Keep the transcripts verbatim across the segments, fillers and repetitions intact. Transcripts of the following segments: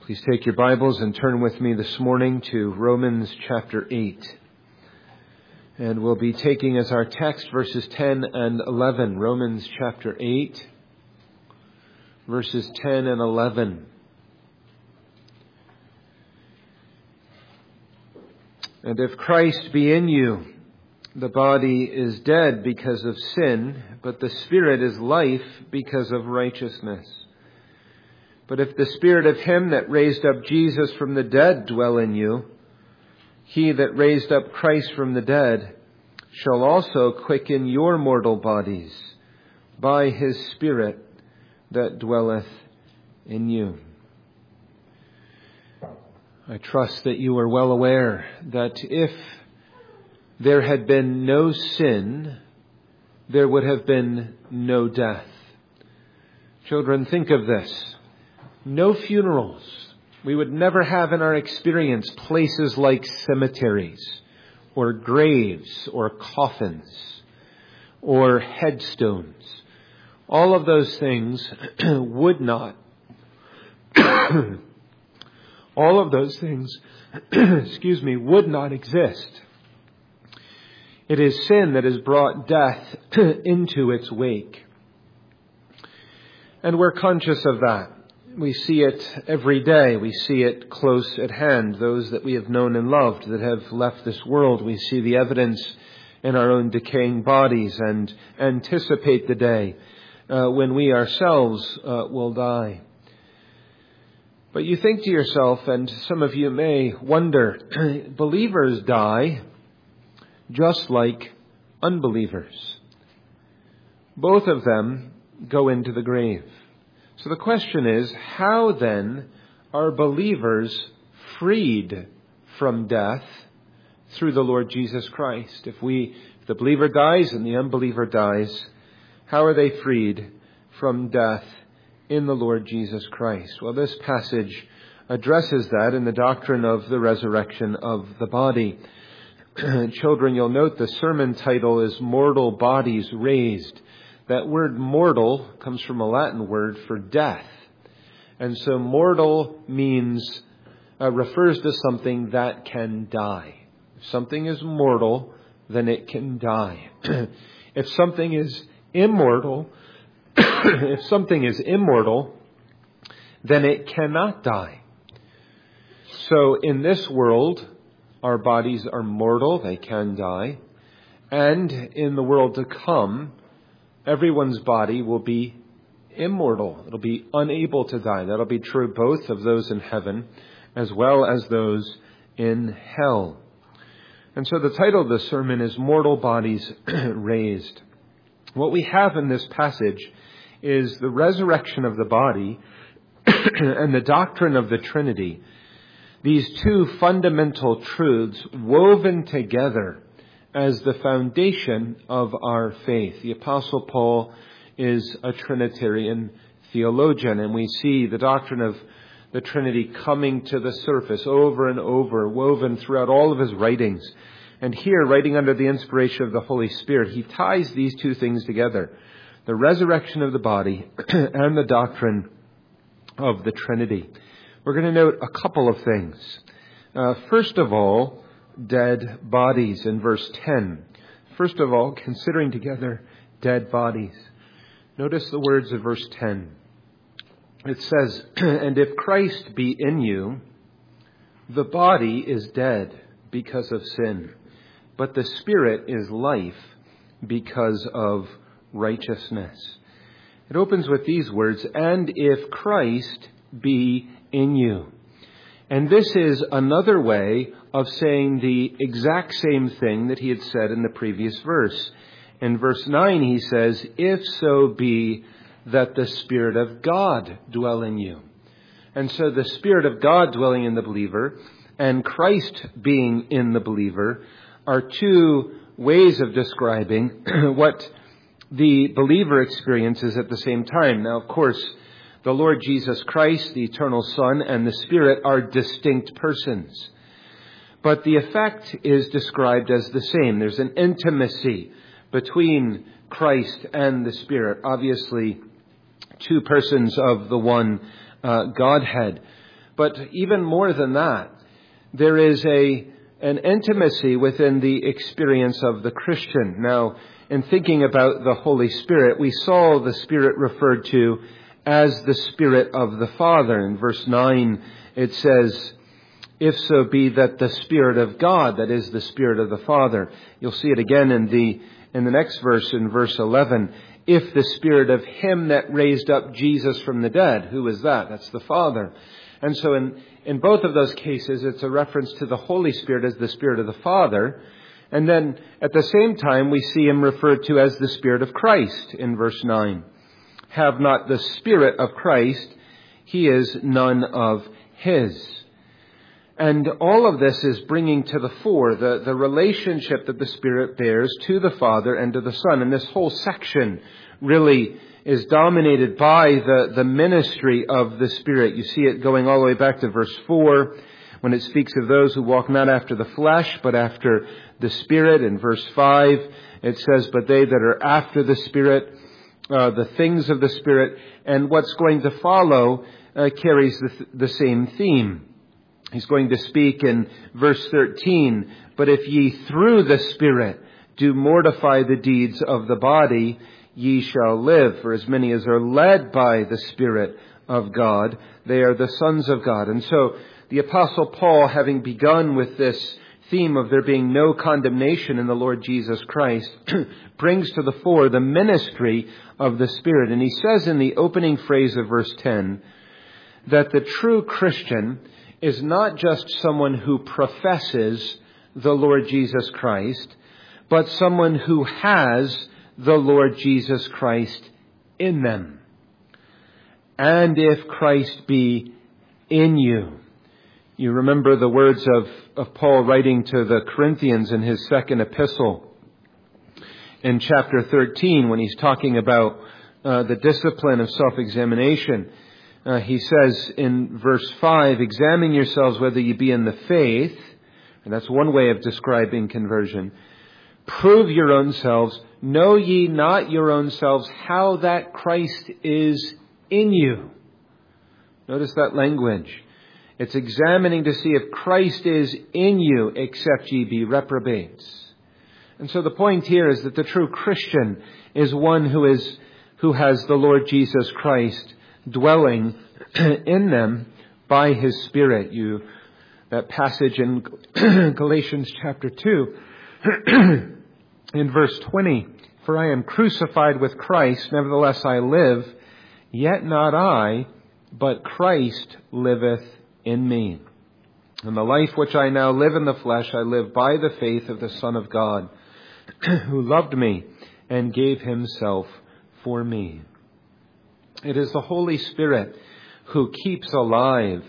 Please take your Bibles and turn with me this morning to Romans chapter eight. And we'll be taking as our text verses ten and eleven. Romans chapter eight, verses ten and eleven. And if Christ be in you, the body is dead because of sin, but the Spirit is life because of righteousness. But if the Spirit of him that raised up Jesus from the dead dwell in you, he that raised up Christ from the dead shall also quicken your mortal bodies by his Spirit that dwelleth in you. I trust that you are well aware that if there had been no sin, there would have been no death. Children, think of this. No funerals. We would never have in our experience places like cemeteries or graves or coffins or headstones. All of those things would not, all of those things, excuse me, would not exist. It is sin that has brought death into its wake. And we're conscious of that. We see it every day. We see it close at hand. Those that we have known and loved that have left this world, we see the evidence in our own decaying bodies and anticipate the day uh, when we ourselves uh, will die. But you think to yourself, and some of you may wonder, believers die just like unbelievers. Both of them go into the grave. So the question is, how then are believers freed from death through the Lord Jesus Christ? If we, if the believer dies and the unbeliever dies, how are they freed from death in the Lord Jesus Christ? Well, this passage addresses that in the doctrine of the resurrection of the body. Children, you'll note the sermon title is Mortal Bodies Raised. That word mortal comes from a Latin word for death. And so mortal means, uh, refers to something that can die. If something is mortal, then it can die. If something is immortal, if something is immortal, then it cannot die. So in this world, our bodies are mortal, they can die. And in the world to come, everyone's body will be immortal. It'll be unable to die. That'll be true both of those in heaven as well as those in hell. And so the title of the sermon is Mortal Bodies Raised. What we have in this passage is the resurrection of the body and the doctrine of the Trinity. These two fundamental truths woven together as the foundation of our faith. The Apostle Paul is a Trinitarian theologian, and we see the doctrine of the Trinity coming to the surface over and over, woven throughout all of his writings. And here, writing under the inspiration of the Holy Spirit, he ties these two things together, the resurrection of the body and the doctrine of the Trinity. We're going to note a couple of things. Uh, first of all, dead bodies in verse ten. First of all, considering together dead bodies. Notice the words of verse ten. It says, and if Christ be in you, the body is dead because of sin, but the Spirit is life because of righteousness. It opens with these words, and if Christ be in you. And this is another way of saying the exact same thing that he had said in the previous verse. In verse nine, he says, if so be that the Spirit of God dwell in you. And so the Spirit of God dwelling in the believer and Christ being in the believer are two ways of describing what the believer experiences at the same time. Now, of course, the Lord Jesus Christ, the eternal Son, and the Spirit are distinct persons. But the effect is described as the same. There's an intimacy between Christ and the Spirit. Obviously, two persons of the one uh, Godhead. But even more than that, there is a an intimacy within the experience of the Christian. Now, in thinking about the Holy Spirit, we saw the Spirit referred to as the Spirit of the Father. In verse nine, it says, if so be that the Spirit of God, that is the Spirit of the Father. You'll see it again in the in the next verse, in verse eleven. If the Spirit of Him that raised up Jesus from the dead. Who is that? That's the Father. And so in, in both of those cases, it's a reference to the Holy Spirit as the Spirit of the Father. And then at the same time, we see Him referred to as the Spirit of Christ in verse nine. Have not the Spirit of Christ, he is none of his. And all of this is bringing to the fore the, the relationship that the Spirit bears to the Father and to the Son. And this whole section really is dominated by the, the ministry of the Spirit. You see it going all the way back to verse four, when it speaks of those who walk not after the flesh, but after the Spirit. In verse five, it says, but they that are after the Spirit, uh, the things of the Spirit. And what's going to follow uh, carries the, the same theme. He's going to speak in verse thirteen, but if ye through the Spirit do mortify the deeds of the body, ye shall live. For as many as are led by the Spirit of God, they are the sons of God. And so the Apostle Paul, having begun with this theme of there being no condemnation in the Lord Jesus Christ, brings to the fore the ministry of the Spirit. And he says in the opening phrase of verse ten that the true Christian is not just someone who professes the Lord Jesus Christ, but someone who has the Lord Jesus Christ in them. And if Christ be in you. You remember the words of, of Paul writing to the Corinthians in his second epistle in chapter thirteen, when he's talking about uh, the discipline of self-examination. Uh, he says in verse five, examine yourselves whether ye be in the faith. And that's one way of describing conversion. Prove your own selves. Know ye not your own selves how that Christ is in you. Notice that language. It's examining to see if Christ is in you, except ye be reprobates. And so the point here is that the true Christian is one who is who has the Lord Jesus Christ dwelling in them by His Spirit. You, that passage in Galatians chapter two, in verse twenty, for I am crucified with Christ, nevertheless I live, yet not I, but Christ liveth in me. And the life which I now live in the flesh, I live by the faith of the Son of God, who loved me and gave Himself for me. It is the Holy Spirit who keeps alive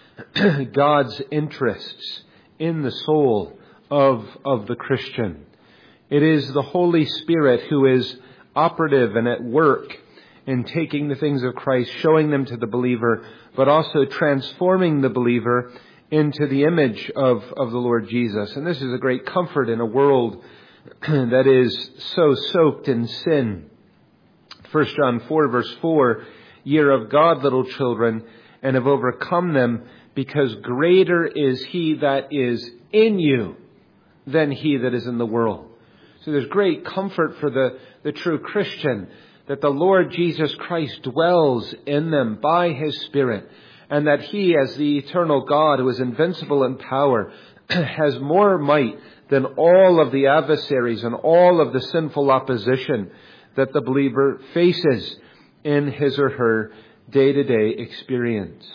God's interests in the soul of, of the Christian. It is the Holy Spirit who is operative and at work in taking the things of Christ, showing them to the believer, but also transforming the believer into the image of, of the Lord Jesus. And this is a great comfort in a world that is so soaked in sin. First John four, verse four, ye are of God, little children, and have overcome them, because greater is He that is in you than he that is in the world. So there's great comfort for the, the true Christian, that the Lord Jesus Christ dwells in them by His Spirit, and that He, as the eternal God who is invincible in power, has more might than all of the adversaries and all of the sinful opposition that the believer faces in his or her day-to-day experience.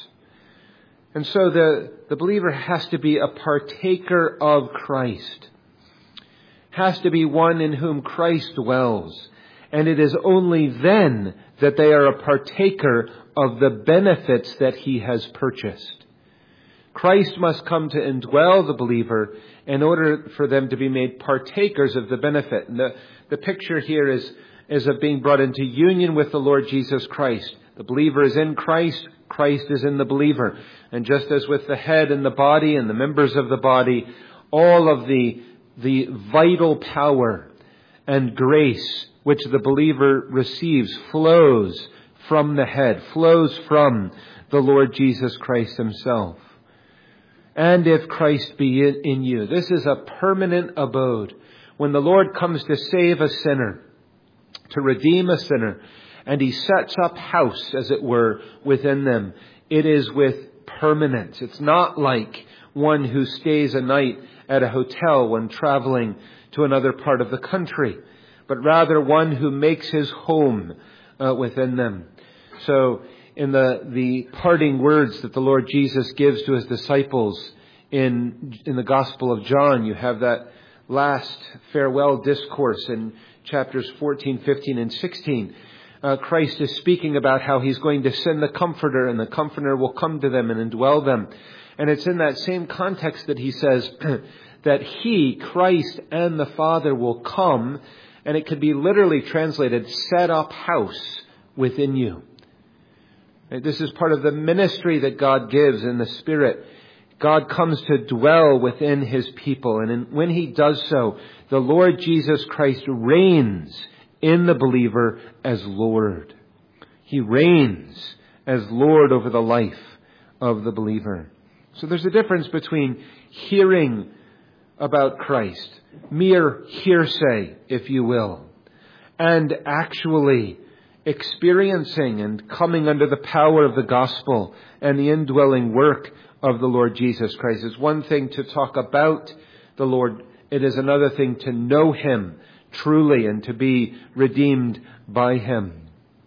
And so the, the believer has to be a partaker of Christ, has to be one in whom Christ dwells. And it is only then that they are a partaker of the benefits that He has purchased. Christ must come to indwell the believer in order for them to be made partakers of the benefit. And the, the picture here is is of being brought into union with the Lord Jesus Christ. The believer is in Christ, Christ is in the believer. And just as with the head and the body and the members of the body, all of the, the vital power and grace which the believer receives flows from the head, flows from the Lord Jesus Christ himself. And if Christ be in, in you. This is a permanent abode. When the Lord comes to save a sinner, to redeem a sinner, and he sets up house, as it were, within them, it is with permanence. It's not like one who stays a night at a hotel when traveling to another part of the country, but rather one who makes his home uh, within them. So in the, the parting words that the Lord Jesus gives to his disciples in, in the Gospel of John, you have that last farewell discourse in chapters fourteen, fifteen, and sixteen. Uh, Christ is speaking about how he's going to send the Comforter, and the Comforter will come to them and indwell them. And it's in that same context that he says that he, Christ, and the Father will come, and it could be literally translated, set up house within you. This is part of the ministry that God gives in the Spirit. God comes to dwell within his people. And in, when he does so, the Lord Jesus Christ reigns in the believer as Lord. He reigns as Lord over the life of the believer. So there's a difference between hearing about Christ, mere hearsay, if you will, and actually experiencing and coming under the power of the gospel and the indwelling work of the Lord Jesus Christ. It's one thing to talk about the Lord. It is another thing to know him truly and to be redeemed by him.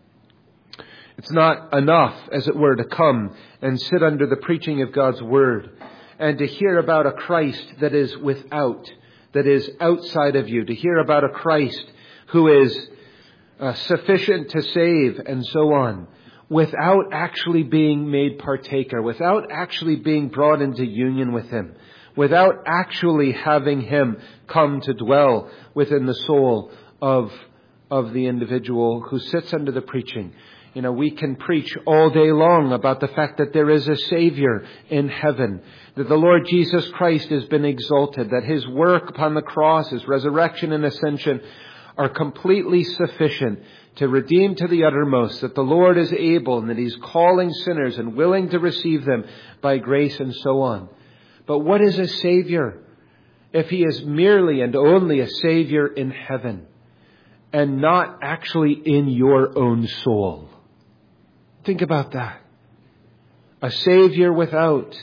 It's not enough, as it were, to come and sit under the preaching of God's word and to hear about a Christ that is without, that is outside of you, to hear about a Christ who is uh, sufficient to save and so on, without actually being made partaker, without actually being brought into union with him, without actually having him come to dwell within the soul of, of the individual who sits under the preaching. You know, we can preach all day long about the fact that there is a Savior in heaven, that the Lord Jesus Christ has been exalted, that his work upon the cross, his resurrection and ascension are completely sufficient to redeem to the uttermost, that the Lord is able and that he's calling sinners and willing to receive them by grace and so on. But what is a Savior if he is merely and only a Savior in heaven and not actually in your own soul? Think about that. A Savior without,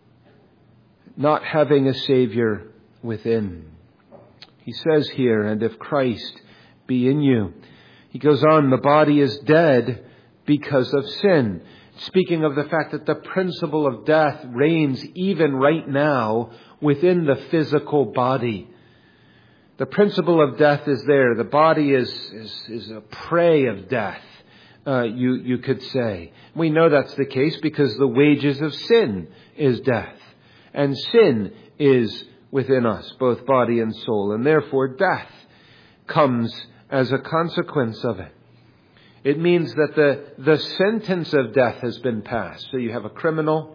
not having a Savior within. He says here, and if Christ be in you. He goes on, the body is dead because of sin. Speaking of the fact that the principle of death reigns even right now within the physical body. The principle of death is there. The body is, is, is a prey of death, uh, you, you could say. We know that's the case because the wages of sin is death. And sin is within us, both body and soul. And therefore death comes as a consequence of it. It means that the, the sentence of death has been passed. So you have a criminal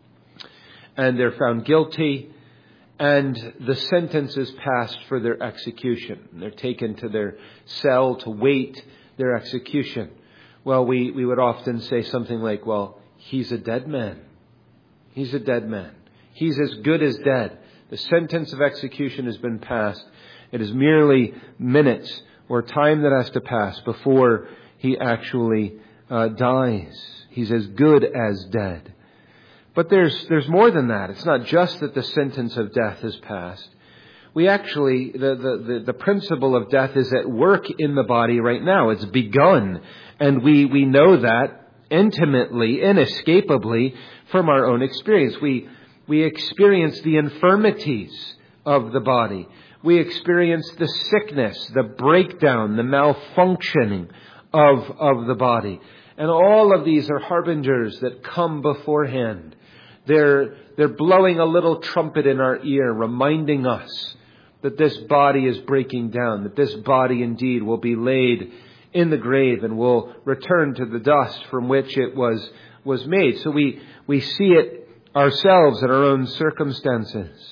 and they're found guilty and the sentence is passed for their execution. They're taken to their cell to wait their execution. Well, we, we would often say something like, well, he's a dead man. He's a dead man. He's as good as dead. The sentence of execution has been passed. It is merely minutes or time that has to pass before he actually uh, dies. He's as good as dead. But there's there's more than that. It's not just that the sentence of death has passed. We actually, the, the, the, the principle of death is at work in the body right now. It's begun. And we, we know that intimately, inescapably from our own experience. We, we experience the infirmities of the body. We experience the sickness, the breakdown, the malfunctioning of, of the body. And all of these are harbingers that come beforehand. They're, they're blowing a little trumpet in our ear, reminding us that this body is breaking down, that this body indeed will be laid in the grave and will return to the dust from which it was, was made. So we, we see it ourselves in our own circumstances.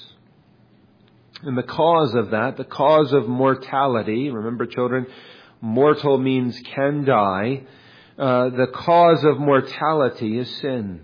And the cause of that, the cause of mortality, remember children, mortal means can die. uh, the cause of mortality is sin.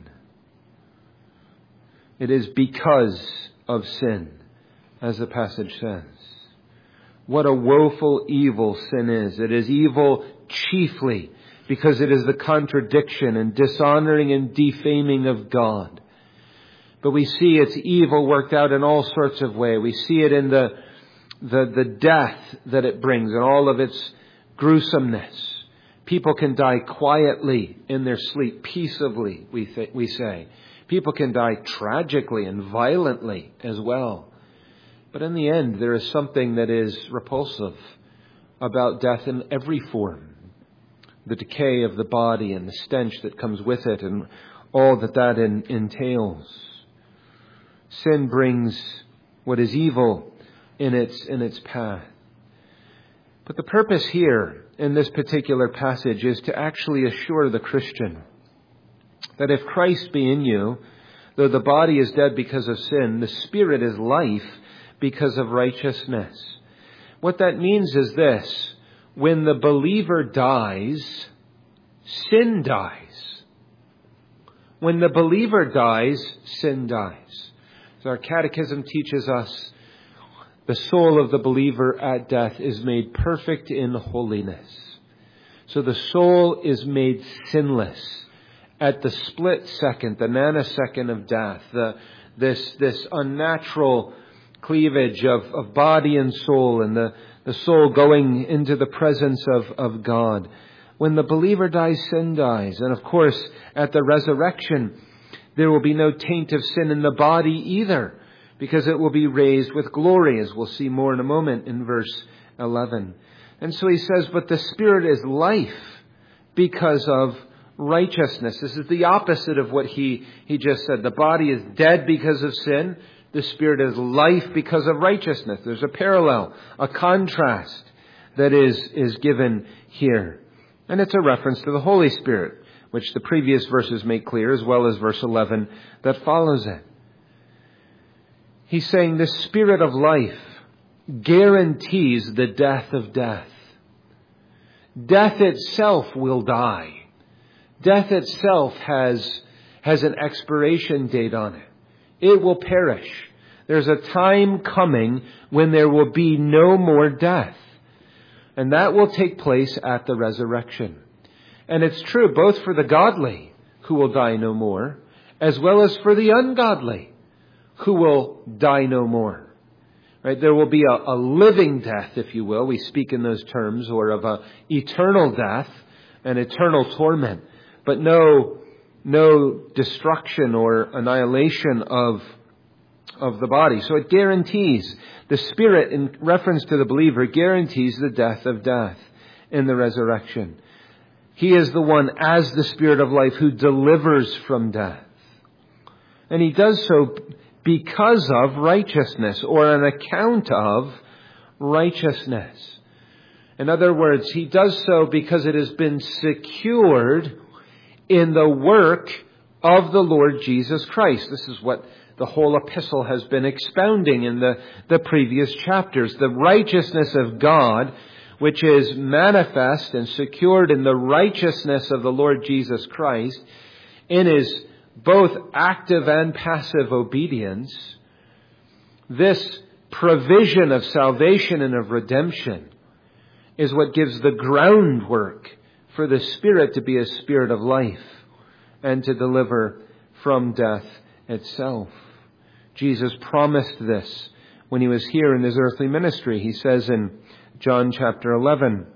It is because of sin, as the passage says. What a woeful evil sin is. It is evil chiefly because it is the contradiction and dishonoring and defaming of God. But we see its evil worked out in all sorts of ways. We see it in the, the, the death that it brings and all of its gruesomeness. People can die quietly in their sleep, peaceably, we, th- we say. People can die tragically and violently as well. But in the end, there is something that is repulsive about death in every form. The decay of the body and the stench that comes with it and all that that in, entails. Sin brings what is evil in its, in its path. But the purpose here in this particular passage is to actually assure the Christian that if Christ be in you, though the body is dead because of sin, the spirit is life because of righteousness. What that means is this: when the believer dies, sin dies. When the believer dies, sin dies. So our catechism teaches us the soul of the believer at death is made perfect in holiness. So the soul is made sinless at the split second, the nanosecond of death, the, this, this unnatural cleavage of, of body and soul, and the, the soul going into the presence of, of God. When the believer dies, sin dies. And of course, at the resurrection, there will be no taint of sin in the body either, because it will be raised with glory, as we'll see more in a moment in verse eleven. And so he says, but the Spirit is life because of righteousness. This is the opposite of what he, he just said. The body is dead because of sin. The Spirit is life because of righteousness. There's a parallel, a contrast that is, is given here. And it's a reference to the Holy Spirit, which the previous verses make clear, as well as verse eleven that follows it. He's saying the Spirit of life guarantees the death of death. Death itself will die. Death itself has, has an expiration date on it. It will perish. There's a time coming when there will be no more death. And that will take place at the resurrection. And it's true both for the godly, who will die no more, as well as for the ungodly, who will die no more. Right? There will be a, a living death, if you will. We speak in those terms, or of a eternal death, an eternal torment, but no, no destruction or annihilation of, of the body. So it guarantees, the Spirit, in reference to the believer, guarantees the death of death in the resurrection. He is the one, as the Spirit of life, who delivers from death. And he does so because of righteousness, or an account of righteousness. In other words, he does so because it has been secured in the work of the Lord Jesus Christ. This is what the whole epistle has been expounding in the, the previous chapters. The righteousness of God, which is manifest and secured in the righteousness of the Lord Jesus Christ, in his both active and passive obedience. This provision of salvation and of redemption is what gives the groundwork for the Spirit to be a Spirit of life and to deliver from death itself. Jesus promised this when he was here in his earthly ministry. He says in John chapter eleven,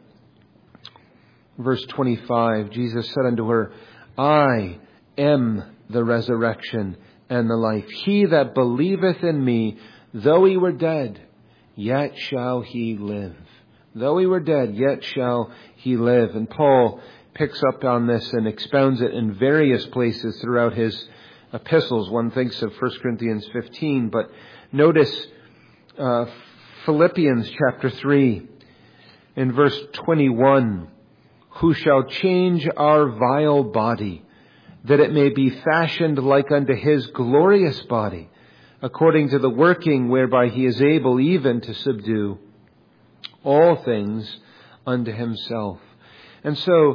verse twenty-five, Jesus said unto her, I am the resurrection and the life. He that believeth in me, though he were dead, yet shall he live. Though he were dead, yet shall he live. And Paul picks up on this and expounds it in various places throughout his epistles. One thinks of First Corinthians fifteen, but notice uh, Philippians chapter three in verse twenty-one. Who shall change our vile body, that it may be fashioned like unto his glorious body, according to the working whereby he is able even to subdue all things unto himself. And so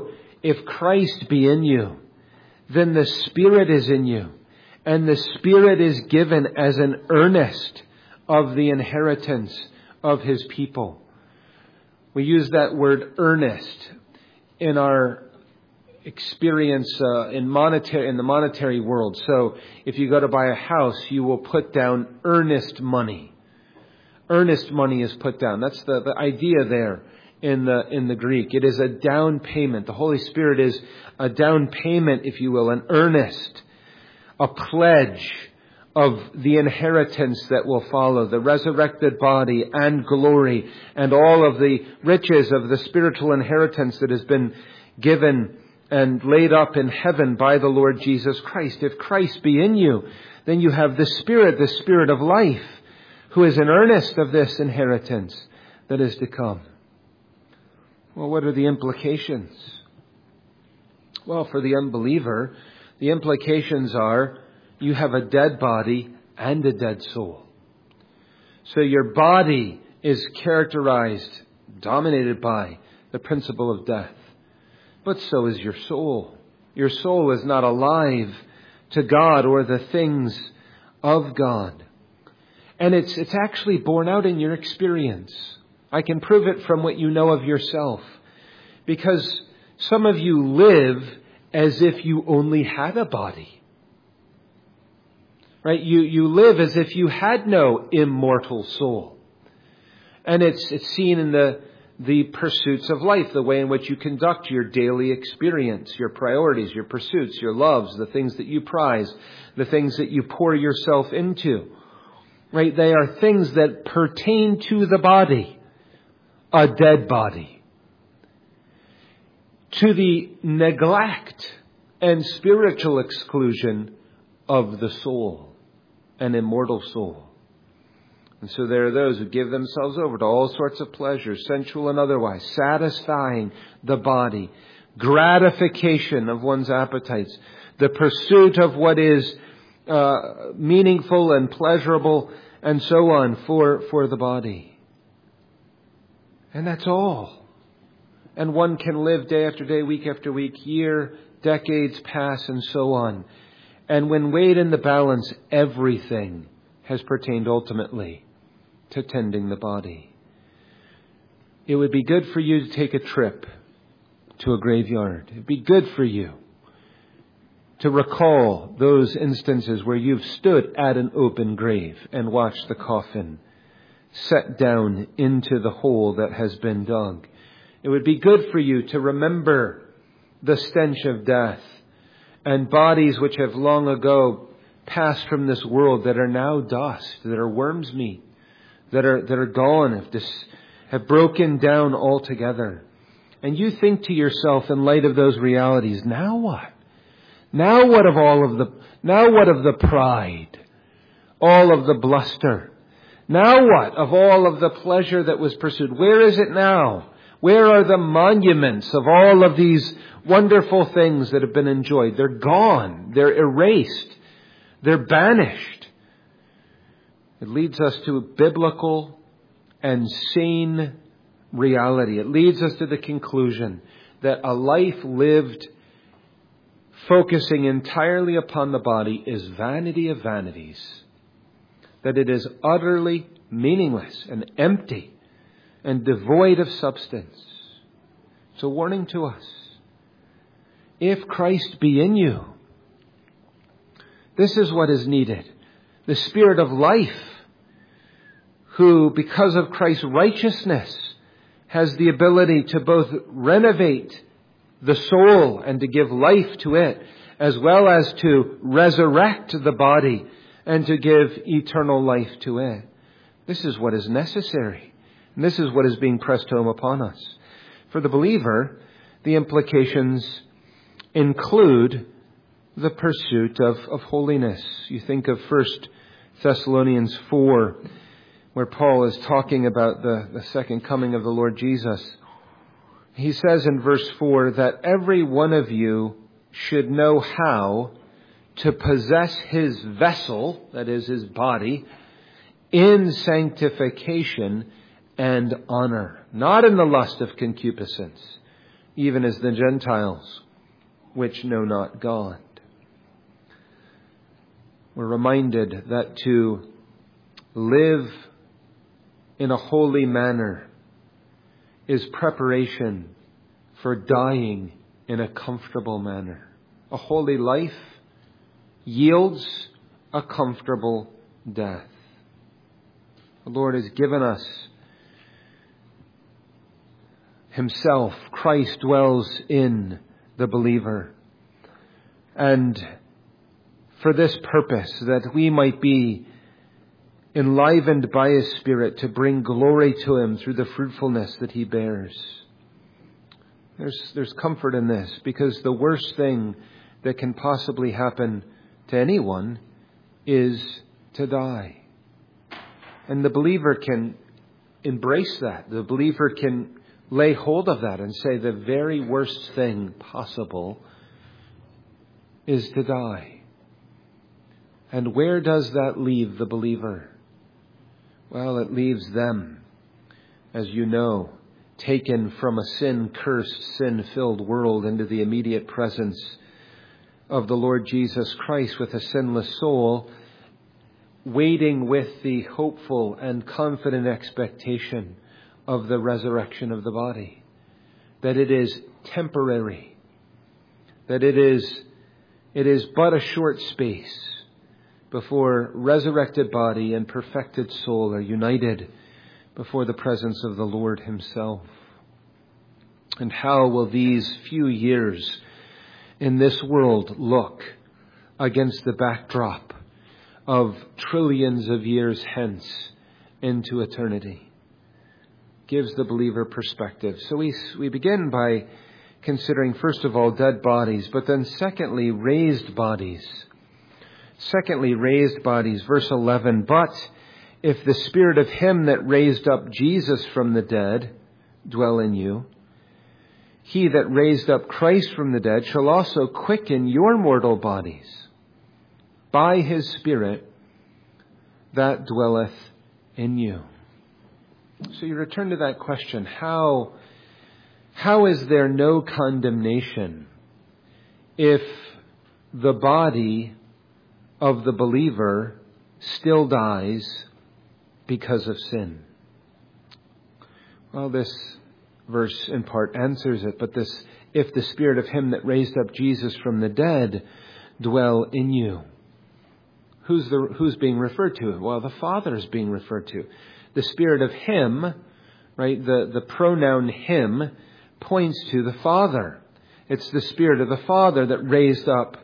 if Christ be in you, then the Spirit is in you. And the Spirit is given as an earnest of the inheritance of His people. We use that word earnest in our experience uh, in monetary in the monetary world. So if you go to buy a house, you will put down earnest money. Earnest money is put down. That's the, the idea there in the in the Greek. It is a down payment. The Holy Spirit is a down payment, if you will, an earnest, a pledge of the inheritance that will follow, the resurrected body and glory and all of the riches of the spiritual inheritance that has been given and laid up in heaven by the Lord Jesus Christ. If Christ be in you, then you have the Spirit, the Spirit of life, who is an earnest of this inheritance that is to come. Well, what are the implications? Well, for the unbeliever, the implications are you have a dead body and a dead soul. So your body is characterized, dominated by the principle of death. But so is your soul. Your soul is not alive to God or the things of God. And it's it's actually borne out in your experience. I can prove it from what you know of yourself. Because some of you live as if you only had a body. Right? You you live as if you had no immortal soul. And it's it's seen in the the pursuits of life, the way in which you conduct your daily experience, your priorities, your pursuits, your loves, the things that you prize, the things that you pour yourself into. Right? They are things that pertain to the body, a dead body. To the neglect and spiritual exclusion of the soul, an immortal soul. And so there are those who give themselves over to all sorts of pleasures, sensual and otherwise, satisfying the body, gratification of one's appetites, the pursuit of what is uh, meaningful and pleasurable, and so on for, for the body. And that's all. And one can live day after day, week after week, year, decades pass, and so on. And when weighed in the balance, everything has pertained ultimately to tending the body. It would be good for you to take a trip to a graveyard. It would be good for you to recall those instances where you've stood at an open grave and watched the coffin set down into the hole that has been dug. It would be good for you to remember the stench of death and bodies which have long ago passed from this world that are now dust, that are worm's meat, that are that are gone, have, dis, have broken down altogether. And you think to yourself, in light of those realities, now what? Now what of all of the now what of the pride, all of the bluster? Now what of all of the pleasure that was pursued? Where is it now? Where are the monuments of all of these wonderful things that have been enjoyed? They're gone. They're erased. They're banished. It leads us to a biblical and sane reality. It leads us to the conclusion that a life lived focusing entirely upon the body is vanity of vanities. That it is utterly meaningless and empty and devoid of substance. It's a warning to us. If Christ be in you, this is what is needed. The Spirit of life, who, because of Christ's righteousness, has the ability to both renovate the soul and to give life to it, as well as to resurrect the body and to give eternal life to it. This is what is necessary. And this is what is being pressed home upon us. For the believer, the implications include the pursuit of, of holiness. You think of First Thessalonians four, where Paul is talking about the, the second coming of the Lord Jesus. He says in verse four that every one of you should know how to possess his vessel, that is his body, in sanctification and honor, not in the lust of concupiscence, even as the Gentiles, which know not God. We're reminded that to live in a holy manner is preparation for dying in a comfortable manner. A holy life yields a comfortable death. The Lord has given us Himself. Christ dwells in the believer. And for this purpose, that we might be enlivened by His Spirit to bring glory to Him through the fruitfulness that He bears. There's, there's comfort in this, because the worst thing that can possibly happen to anyone is to die. And the believer can embrace that. The believer can lay hold of that and say the very worst thing possible is to die. And where does that leave the believer? Well, it leaves them, as you know, taken from a sin-cursed, sin-filled world into the immediate presence of the Lord Jesus Christ with a sinless soul, waiting with the hopeful and confident expectation of the resurrection of the body. That it is temporary. That it is, it is but a short space before resurrected body and perfected soul are united before the presence of the Lord Himself. And how will these few years in this world look against the backdrop of trillions of years hence into eternity? Gives the believer perspective. So we, we begin by considering, first of all, dead bodies, but then secondly, raised bodies. Secondly, raised bodies. Verse eleven, but if the Spirit of Him that raised up Jesus from the dead dwell in you, He that raised up Christ from the dead shall also quicken your mortal bodies by His Spirit that dwelleth in you. So you return to that question, how, how is there no condemnation if the body of the believer still dies because of sin? Well, this verse in part answers it, but this, if the Spirit of Him that raised up Jesus from the dead dwell in you. Who's the, who's being referred to? Well, the Father is being referred to. The Spirit of Him, right, the, the pronoun Him points to the Father. It's the Spirit of the Father that raised up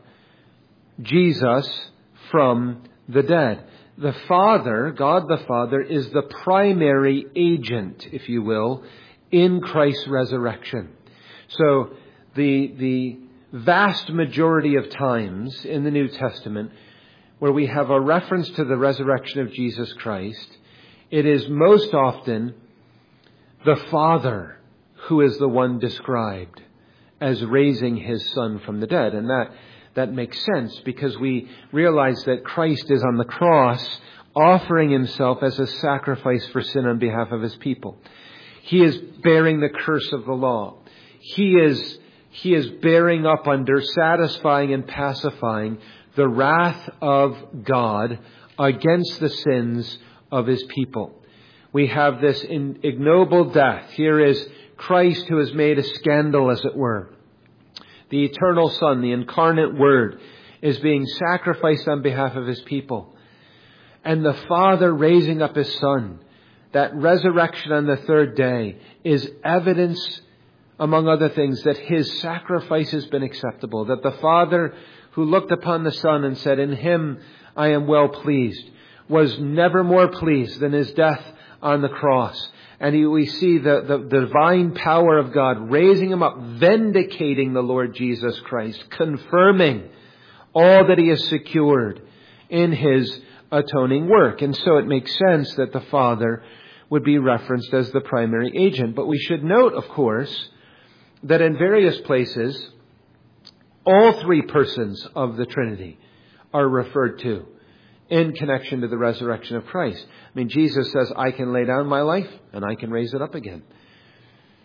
Jesus from the dead. The Father, God the Father, is the primary agent, if you will, in Christ's resurrection. So the, the vast majority of times in the New Testament where we have a reference to the resurrection of Jesus Christ, it is most often the Father who is the one described as raising His Son from the dead. And that, that makes sense because we realize that Christ is on the cross offering Himself as a sacrifice for sin on behalf of His people. He is bearing the curse of the law. He is, he is bearing up under, satisfying and pacifying the wrath of God against the sins of His people. We have this ignoble death. Here is Christ who has made a scandal, as it were. The eternal Son, the incarnate Word, is being sacrificed on behalf of His people. And the Father raising up His Son, that resurrection on the third day, is evidence, among other things, that His sacrifice has been acceptable. That the Father who looked upon the Son and said, "In Him I am well pleased," was never more pleased than His death on the cross. And he, we see the, the, the divine power of God raising Him up, vindicating the Lord Jesus Christ, confirming all that He has secured in His atoning work. And so it makes sense that the Father would be referenced as the primary agent. But we should note, of course, that in various places, all three persons of the Trinity are referred to in connection to the resurrection of Christ. I mean, Jesus says, "I can lay down my life and I can raise it up again."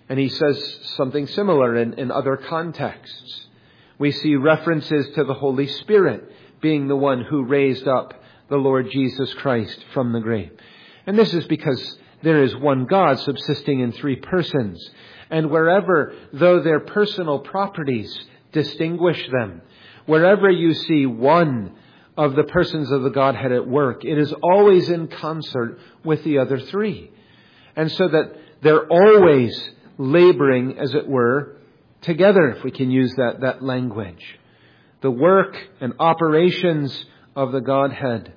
And he says something similar in, in other contexts. We see references to the Holy Spirit being the one who raised up the Lord Jesus Christ from the grave. And this is because there is one God subsisting in three persons. And wherever, though their personal properties distinguish them, wherever you see one of the persons of the Godhead at work, it is always in concert with the other three. And so that they're always laboring, as it were, together, if we can use that, that language. The work and operations of the Godhead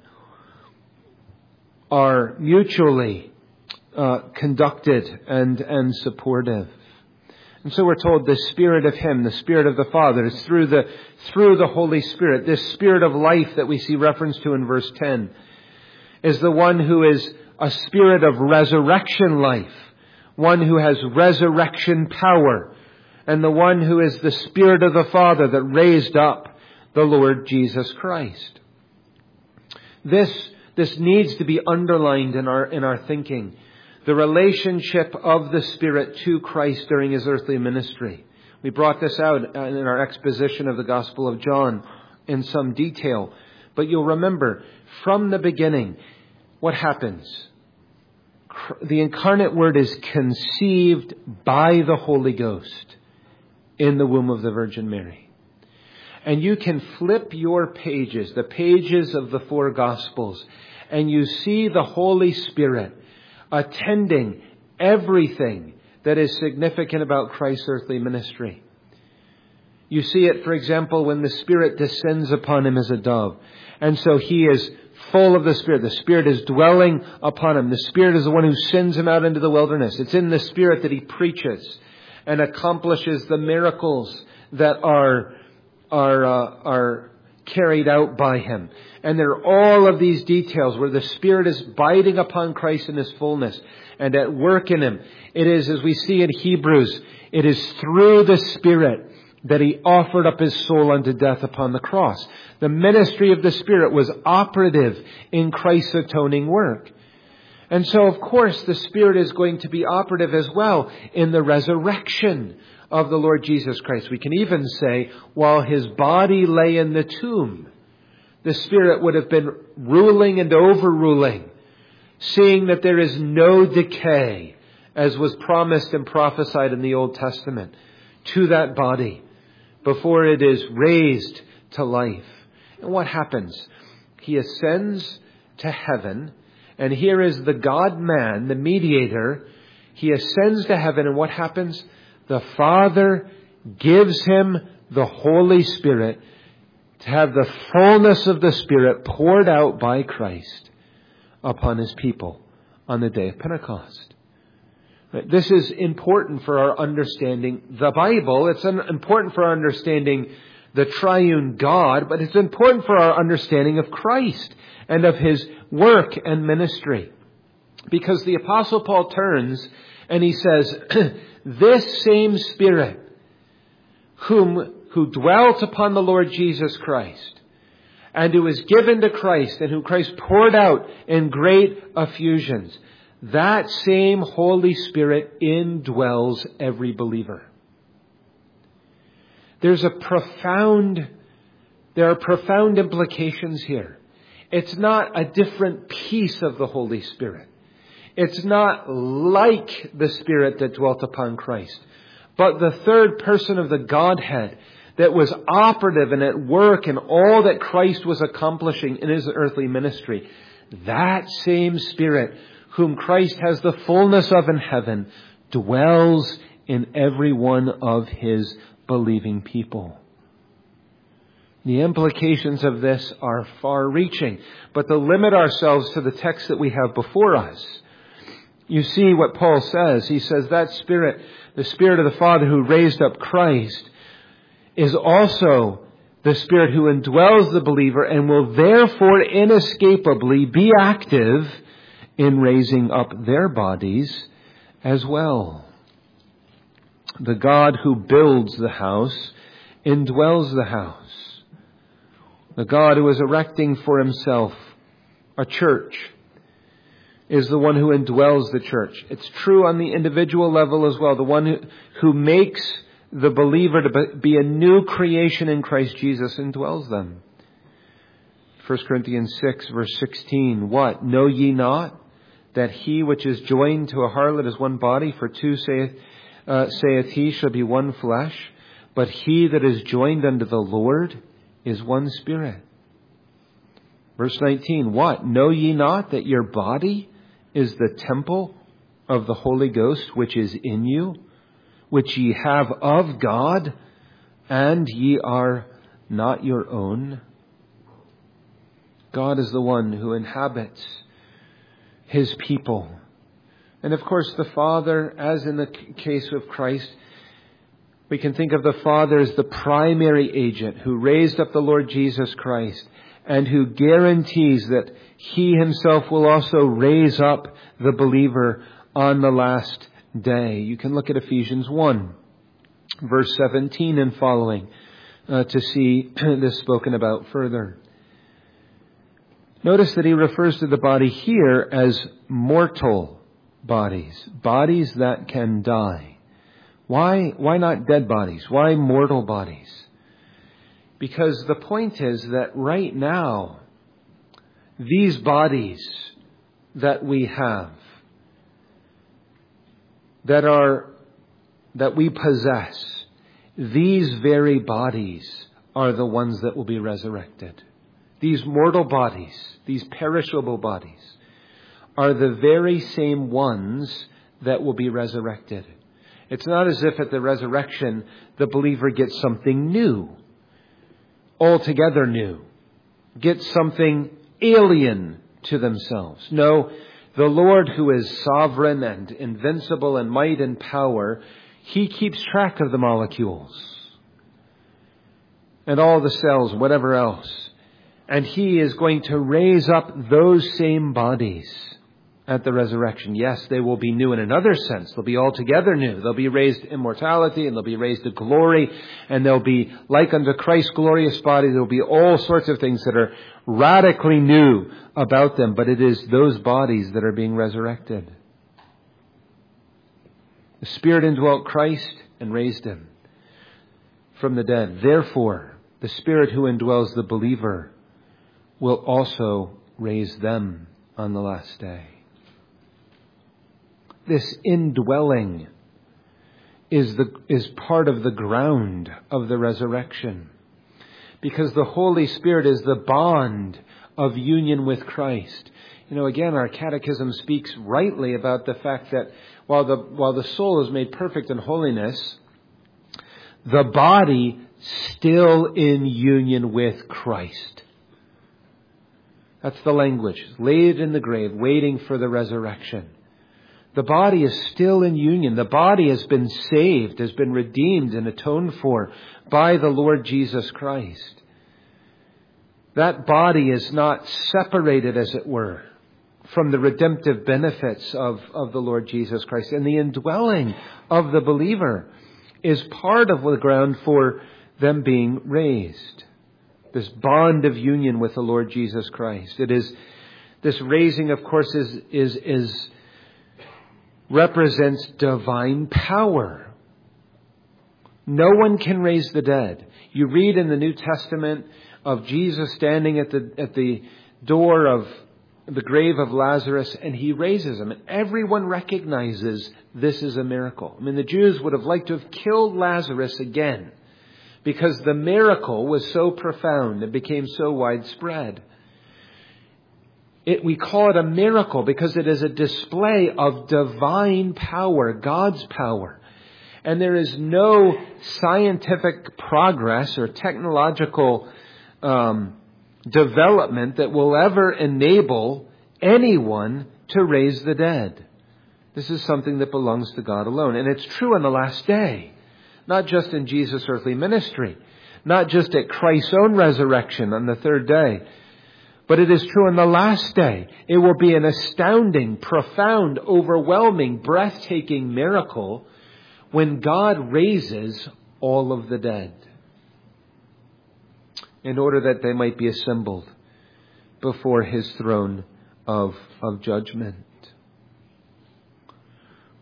are mutually uh, conducted and, and supportive. And so we're told the Spirit of Him, the Spirit of the Father, is through the, through the Holy Spirit. This Spirit of life that we see reference to in verse ten is the one who is a spirit of resurrection life, one who has resurrection power, and the one who is the Spirit of the Father that raised up the Lord Jesus Christ. This, this needs to be underlined in our, in our thinking. The relationship of the Spirit to Christ during His earthly ministry. We brought this out in our exposition of the Gospel of John in some detail. But you'll remember, from the beginning, what happens? The incarnate Word is conceived by the Holy Ghost in the womb of the Virgin Mary. And you can flip your pages, the pages of the four Gospels, and you see the Holy Spirit attending everything that is significant about Christ's earthly ministry. You see it, for example, when the Spirit descends upon Him as a dove. And so He is full of the Spirit. The Spirit is dwelling upon Him. The Spirit is the one who sends Him out into the wilderness. It's in the Spirit that He preaches and accomplishes the miracles that are, are, uh, are carried out by Him. And there are all of these details where the Spirit is biding upon Christ in His fullness and at work in Him. It is, as we see in Hebrews, it is through the Spirit that He offered up His soul unto death upon the cross. The ministry of the Spirit was operative in Christ's atoning work. And so, of course, the Spirit is going to be operative as well in the resurrection of the Lord Jesus Christ. We can even say, while His body lay in the tomb, the Spirit would have been ruling and overruling, seeing that there is no decay, as was promised and prophesied in the Old Testament, to that body before it is raised to life. And what happens? He ascends to heaven, and here is the God-man, the mediator. He ascends to heaven, and what happens? The Father gives Him the Holy Spirit to have the fullness of the Spirit poured out by Christ upon His people on the day of Pentecost. This is important for our understanding the Bible. It's important for our understanding the triune God, but it's important for our understanding of Christ and of His work and ministry. Because the Apostle Paul turns and he says, this same Spirit whom who dwelt upon the Lord Jesus Christ and who was given to Christ and who Christ poured out in great effusions, that same Holy Spirit indwells every believer. There's a profound, there are profound implications here. It's not a different piece of the Holy Spirit. It's not like the Spirit that dwelt upon Christ, but the third person of the Godhead that was operative and at work in all that Christ was accomplishing in His earthly ministry. That same Spirit, whom Christ has the fullness of in heaven, dwells in every one of His believing people. The implications of this are far-reaching, but to limit ourselves to the text that we have before us, you see what Paul says. He says that Spirit, the Spirit of the Father who raised up Christ, is also the Spirit who indwells the believer and will therefore inescapably be active in raising up their bodies as well. The God who builds the house indwells the house. The God who is erecting for Himself a church is the one who indwells the church. It's true on the individual level as well. The one who, who makes the believer to be a new creation in Christ Jesus indwells them. First Corinthians six, verse sixteen. What? Know ye not that he which is joined to a harlot is one body? For two, saith, uh, saith he, shall be one flesh. But he that is joined unto the Lord is one spirit. Verse nineteen. What? Know ye not that your body is the temple of the Holy Ghost, which is in you, which ye have of God, and ye are not your own? God is the one who inhabits His people. And of course, the Father, as in the case of Christ, we can think of the Father as the primary agent who raised up the Lord Jesus Christ and who guarantees that He Himself will also raise up the believer on the last day. You can look at Ephesians one, verse seventeen and following uh, to see this spoken about further. Notice that he refers to the body here as mortal bodies, bodies that can die. Why, why not dead bodies? Why mortal bodies? Because the point is that right now, these bodies that we have, that are, that we possess, these very bodies are the ones that will be resurrected. These mortal bodies, these perishable bodies, are the very same ones that will be resurrected. It's not as if at the resurrection the believer gets something new, altogether new, gets something alien to themselves. No, the Lord, who is sovereign and invincible in might and power, He keeps track of the molecules and all the cells, whatever else. And He is going to raise up those same bodies at the resurrection. Yes, they will be new in another sense. They'll be altogether new. They'll be raised to immortality, and they'll be raised to glory, and they'll be like unto Christ's glorious body. There'll be all sorts of things that are radically new about them, but it is those bodies that are being resurrected. The Spirit indwelt Christ and raised Him from the dead. Therefore, the Spirit who indwells the believer will also raise them on the last day. This indwelling is the is part of the ground of the resurrection, because the Holy Spirit is the bond of union with Christ. You know, again, our catechism speaks rightly about the fact that while the while the soul is made perfect in holiness, the body still in union with Christ. That's the language. Laid in the grave, waiting for the resurrection. The body is still in union. The body has been saved, has been redeemed and atoned for by the Lord Jesus Christ. That body is not separated, as it were, from the redemptive benefits of, of the Lord Jesus Christ. And the indwelling of the believer is part of the ground for them being raised. This bond of union with the Lord Jesus Christ. It is, this raising, of course, is, is, is, represents divine power. No one can raise the dead. You read in the New Testament of Jesus standing at the, at the door of the grave of Lazarus, and He raises him. And everyone recognizes this is a miracle. I mean, the Jews would have liked to have killed Lazarus again, because the miracle was so profound and became so widespread. It, we call it a miracle because it is a display of divine power, God's power. And there is no scientific progress or technological um, development that will ever enable anyone to raise the dead. This is something that belongs to God alone. And it's true on the last day. Not just in Jesus' earthly ministry, not just at Christ's own resurrection on the third day, but it is true on the last day. It will be an astounding, profound, overwhelming, breathtaking miracle when God raises all of the dead in order that they might be assembled before His throne of, of judgment.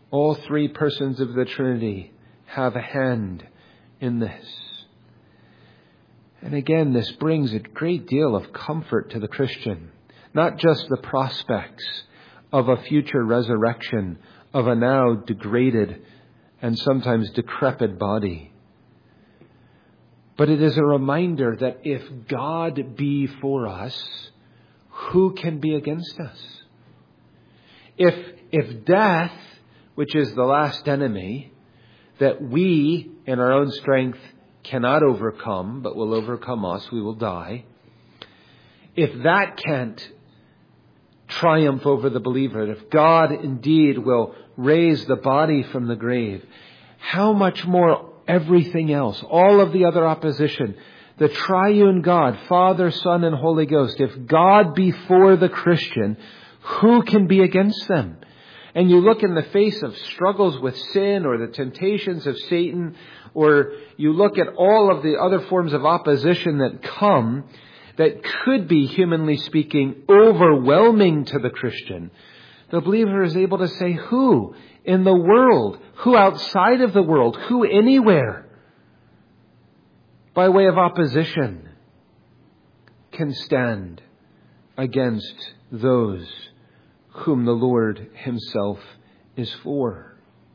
All three persons of the Trinity have a hand in this. And again, this brings a great deal of comfort to the Christian. Not just the prospects of a future resurrection of a now degraded and sometimes decrepit body, but it is a reminder that if God be for us, who can be against us? If, if death, which is the last enemy, that we in our own strength cannot overcome, but will overcome us, we will die. If that can't triumph over the believer, if God indeed will raise the body from the grave, how much more everything else, all of the other opposition, the triune God, Father, Son, and Holy Ghost, if God be for the Christian, who can be against them? And you look in the face of struggles with sin or the temptations of Satan, or you look at all of the other forms of opposition that come, that could be, humanly speaking, overwhelming to the Christian. The believer is able to say, who in the world, who outside of the world, who anywhere, by way of opposition, can stand against those whom the Lord Himself is for.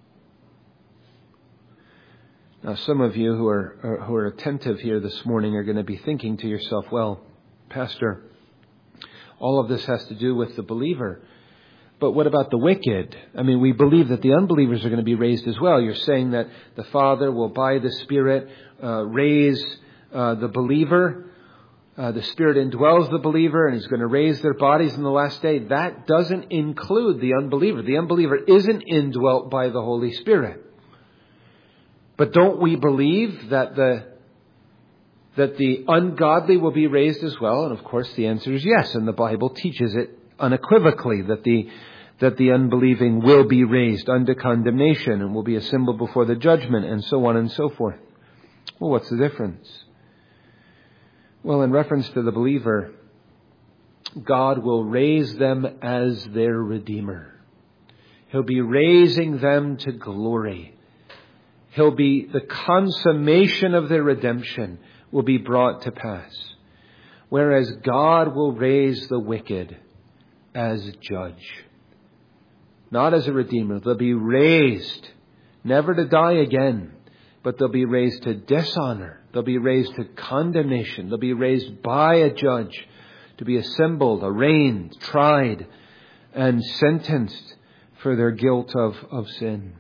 Now, some of you who are who are attentive here this morning are going to be thinking to yourself, well, Pastor, all of this has to do with the believer. But what about the wicked? I mean, we believe that the unbelievers are going to be raised as well. You're saying that the Father will, by the Spirit, uh, raise uh, the believer. Uh, the Spirit indwells the believer and He's going to raise their bodies in the last day. That doesn't include the unbeliever. The unbeliever isn't indwelt by the Holy Spirit. But don't we believe that the that the ungodly will be raised as well? And of course the answer is yes. And the Bible teaches it unequivocally that the that the unbelieving will be raised unto condemnation and will be assembled before the judgment, and so on and so forth. Well, what's the difference? Well, in reference to the believer, God will raise them as their Redeemer. He'll be raising them to glory. He'll be, the consummation of their redemption will be brought to pass. Whereas God will raise the wicked as judge. Not as a Redeemer. They'll be raised, never to die again, but they'll be raised to dishonor. They'll be raised to condemnation. They'll be raised by a judge to be assembled, arraigned, tried, and sentenced for their guilt of, of sin.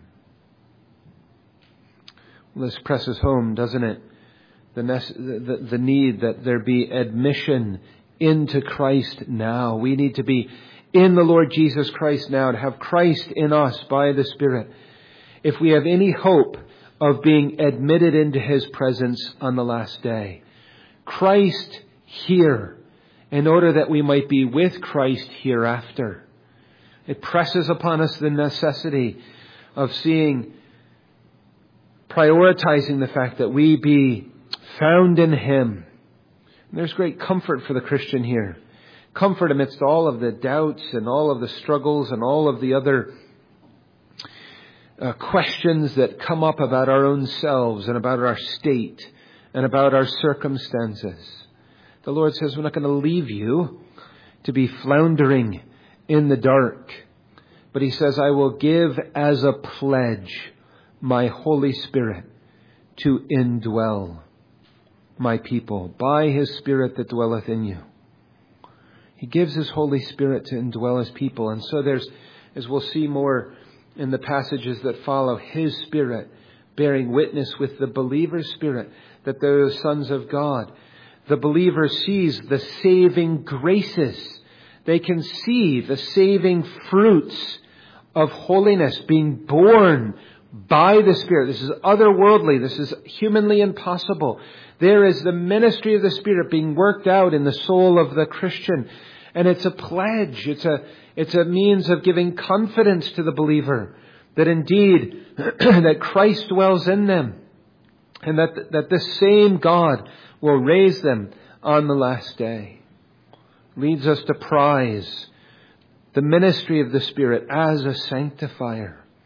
Well, this presses home, doesn't it? The, the, the need that there be admission into Christ now. We need to be in the Lord Jesus Christ now, to have Christ in us by the Spirit. If we have any hope of being admitted into His presence on the last day. Christ here, in order that we might be with Christ hereafter. It presses upon us the necessity of seeing, prioritizing the fact that we be found in Him. And there's great comfort for the Christian here. Comfort amidst all of the doubts and all of the struggles and all of the other uh, questions that come up about our own selves and about our state and about our circumstances. The Lord says, we're not going to leave you to be floundering in the dark. But He says, I will give as a pledge my Holy Spirit to indwell my people by His Spirit that dwelleth in you. He gives His Holy Spirit to indwell His people. And so there's, as we'll see more in the passages that follow, His Spirit bearing witness with the believer's spirit that they're the sons of God. The believer sees the saving graces. They can see the saving fruits of holiness being born by the Spirit. This is otherworldly. This is humanly impossible. There is the ministry of the Spirit being worked out in the soul of the Christian. And it's a pledge. It's a, it's a means of giving confidence to the believer that indeed that Christ dwells in them. And that, that this same God will raise them on the last day. Leads us to prize the ministry of the Spirit as a sanctifier.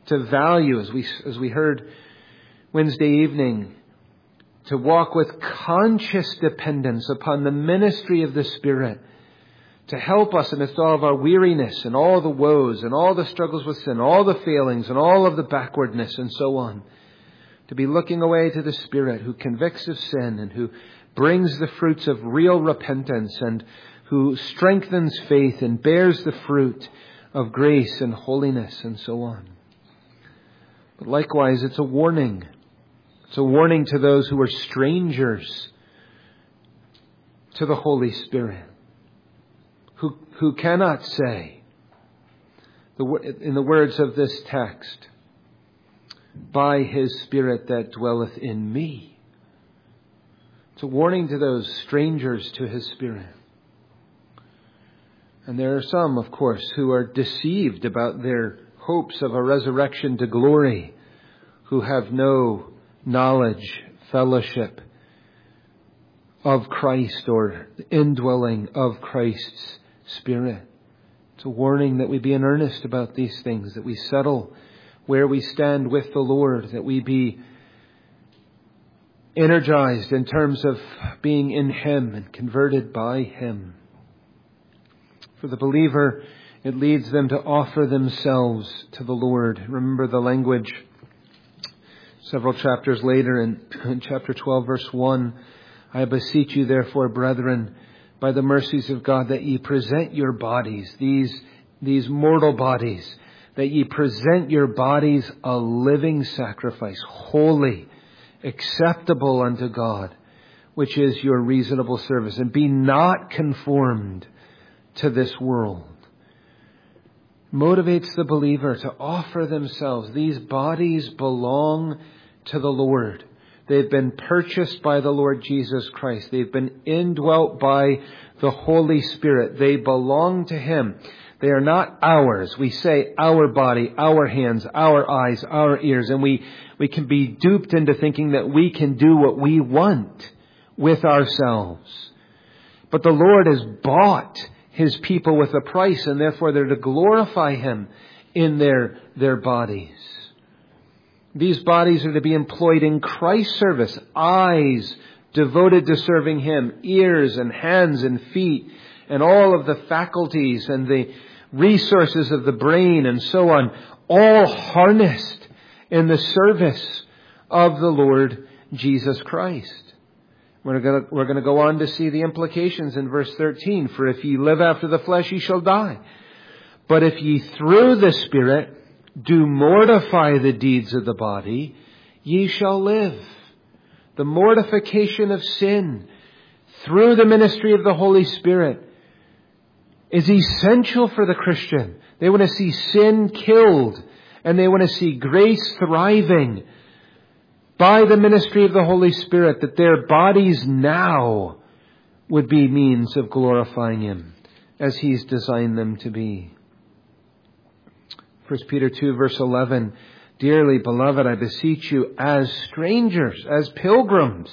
to value, as we, as we heard Wednesday evening, to walk with conscious dependence upon the ministry of the Spirit, to help us amidst all of our weariness and all the woes and all the struggles with sin, all the failings and all of the backwardness and so on. To be looking away to the Spirit who convicts of sin and who brings the fruits of real repentance and who strengthens faith and bears the fruit of grace and holiness and so on. But likewise, it's a warning. It's a warning to those who are strangers to the Holy Spirit, who, who cannot say, the, in the words of this text, by His Spirit that dwelleth in me. It's a warning to those strangers to His Spirit. And there are some, of course, who are deceived about their hopes of a resurrection to glory, who have no knowledge, fellowship of Christ or indwelling of Christ's Spirit. It's a warning that we be in earnest about these things, that we settle where we stand with the Lord, that we be energized in terms of being in Him and converted by Him. For the believer, it leads them to offer themselves to the Lord. Remember the language several chapters later in, in chapter twelve, verse one. I beseech you, therefore, brethren, by the mercies of God, that ye present your bodies, these, these mortal bodies, that ye present your bodies a living sacrifice, holy, acceptable unto God, which is your reasonable service. And be not conformed to this world. Motivates the believer to offer themselves. These bodies belong to the Lord. They've been purchased by the Lord Jesus Christ. They've been indwelt by the Holy Spirit. They belong to Him. They are not ours. We say our body, our hands, our eyes, our ears, and we, we can be duped into thinking that we can do what we want with ourselves. But the Lord has bought His people with a price, and therefore they're to glorify Him in their, their bodies. These bodies are to be employed in Christ's service. Eyes devoted to serving Him. Ears and hands and feet and all of the faculties and the resources of the brain and so on, all harnessed in the service of the Lord Jesus Christ. We're going to, we're going to go on to see the implications in verse thirteen. For if ye live after the flesh, ye shall die. But if ye through the Spirit do mortify the deeds of the body, ye shall live. The mortification of sin through the ministry of the Holy Spirit is essential for the Christian. They want to see sin killed, and they want to see grace thriving by the ministry of the Holy Spirit, that their bodies now would be means of glorifying Him as He's designed them to be. First Peter two, verse eleven, dearly beloved, I beseech you, as strangers, as pilgrims,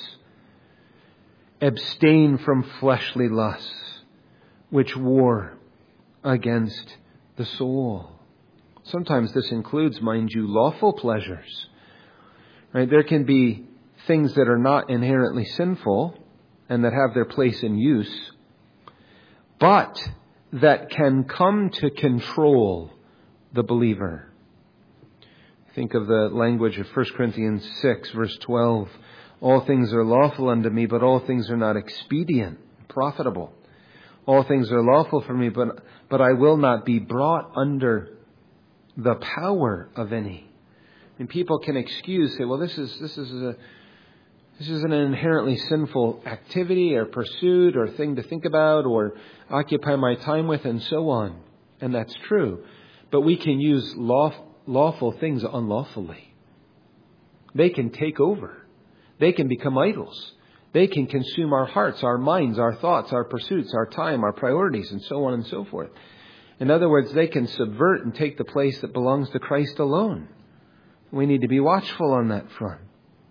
abstain from fleshly lusts, which war against the soul. Sometimes this includes, mind you, lawful pleasures. Right? There can be things that are not inherently sinful and that have their place in use, but that can come to control the believer. Think of the language of First Corinthians six, verse twelve. All things are lawful unto me, but all things are not expedient, profitable. All things are lawful for me, but, but I will not be brought under the power of any. And people can excuse, say, well, this is this is a this is an inherently sinful activity or pursuit or thing to think about or occupy my time with, and so on. And that's true. But we can use law, lawful things unlawfully. They can take over. They can become idols. They can consume our hearts, our minds, our thoughts, our pursuits, our time, our priorities, and so on and so forth. In other words, they can subvert and take the place that belongs to Christ alone. We need to be watchful on that front.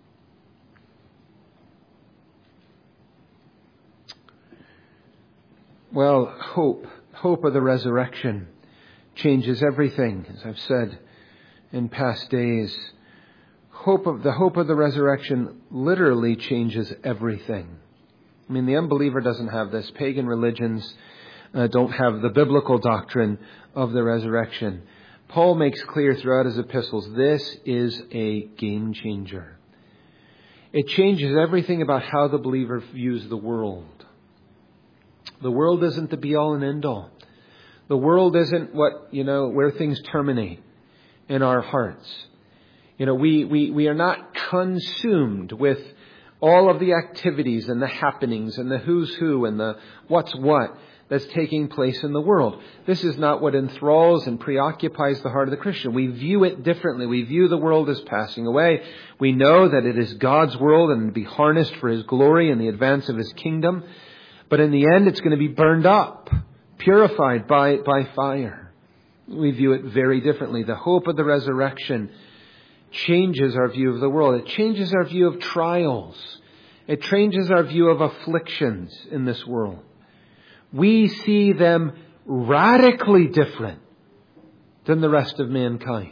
Well, hope, hope of the resurrection changes everything, as I've said in past days. Hope of the hope of the resurrection literally changes everything. I mean, the unbeliever doesn't have this. Pagan religions uh, don't have the biblical doctrine of the resurrection. Paul makes clear throughout his epistles, this is a game changer. It changes everything about how the believer views the world. The world isn't the be-all and end-all. The world isn't what, you know, where things terminate in our hearts. You know, we, we, we are not consumed with all of the activities and the happenings and the who's who and the what's what that's taking place in the world. This is not what enthralls and preoccupies the heart of the Christian. We view it differently. We view the world as passing away. We know that it is God's world and to be harnessed for His glory and the advance of His kingdom. But in the end, it's going to be burned up, purified by, by fire. We view it very differently. The hope of the resurrection changes our view of the world. It changes our view of trials. It changes our view of afflictions in this world. We see them radically different than the rest of mankind.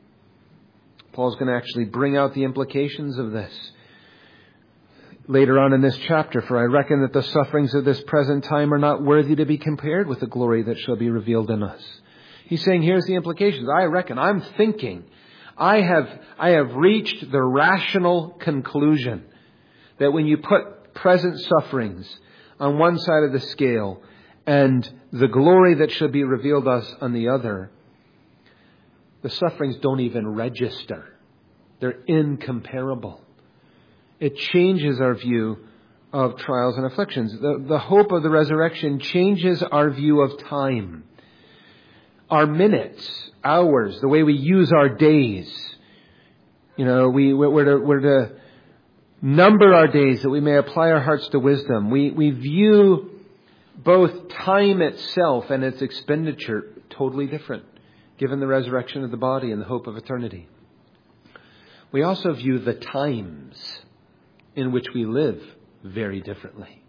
Paul's going to actually bring out the implications of this later on in this chapter. For I reckon that the sufferings of this present time are not worthy to be compared with the glory that shall be revealed in us. He's saying, here's the implications. I reckon, I'm thinking, I have, I have reached the rational conclusion that when you put present sufferings on one side of the scale and the glory that should be revealed us on the other, the sufferings don't even register. They're incomparable. It changes our view of trials and afflictions. The, the hope of the resurrection changes our view of time. Our minutes, hours, the way we use our days. You know, we, we're to, we're to number our days that we may apply our hearts to wisdom. We, we view both time itself and its expenditure totally different, given the resurrection of the body and the hope of eternity. We also view the times in which we live very differently.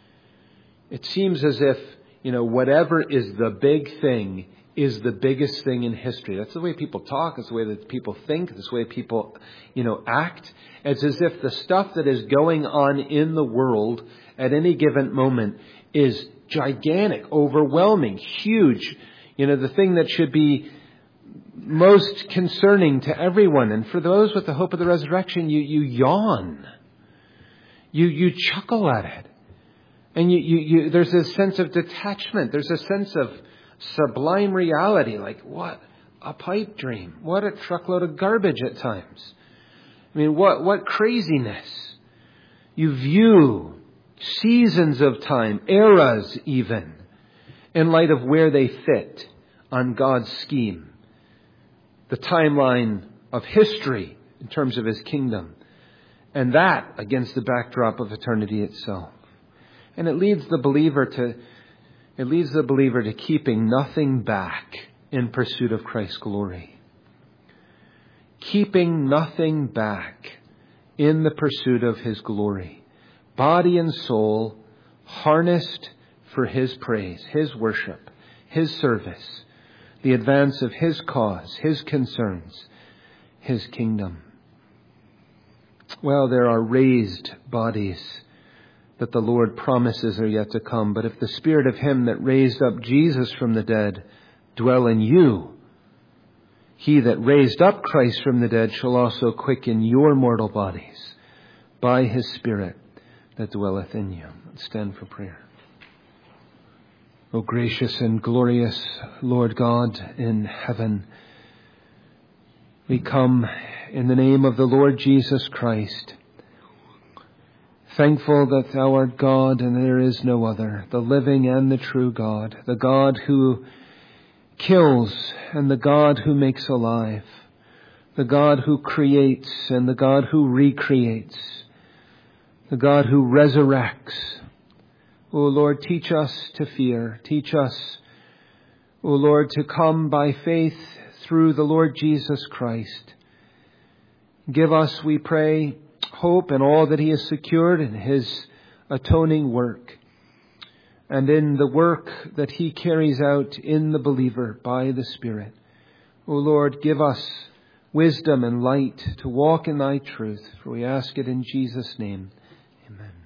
It seems as if, you know, whatever is the big thing is the biggest thing in history. That's the way people talk. It's the way that people think. It's the way people, you know, act. It's as if the stuff that is going on in the world at any given moment is gigantic, overwhelming, huge. You know, the thing that should be most concerning to everyone. And for those with the hope of the resurrection, you, you yawn. You, you chuckle at it. And you, you, you, there's a sense of detachment. There's a sense of sublime reality. Like, what a pipe dream. What a truckload of garbage at times. I mean, what, what craziness. You view seasons of time, eras even, in light of where they fit on God's scheme. The timeline of history in terms of His kingdom. And that against the backdrop of eternity itself. And it leads the believer to, it leads the believer to keeping nothing back in pursuit of Christ's glory. Keeping nothing back in the pursuit of His glory. Body and soul harnessed for His praise, His worship, His service, the advance of His cause, His concerns, His kingdom. Well, there are raised bodies that the Lord promises are yet to come. But if the Spirit of Him that raised up Jesus from the dead dwell in you, He that raised up Christ from the dead shall also quicken your mortal bodies by His Spirit that dwelleth in you. Let's stand for prayer. O gracious and glorious Lord God in heaven, we come in the name of the Lord Jesus Christ, thankful that Thou art God and there is no other, the living and the true God, the God who kills and the God who makes alive, the God who creates and the God who recreates, the God who resurrects. O Lord, teach us to fear. Teach us, O Lord, to come by faith through the Lord Jesus Christ. Give us, we pray, hope in all that He has secured in His atoning work and in the work that He carries out in the believer by the Spirit. O Lord, give us wisdom and light to walk in thy truth. For we ask it in Jesus' name. Amen.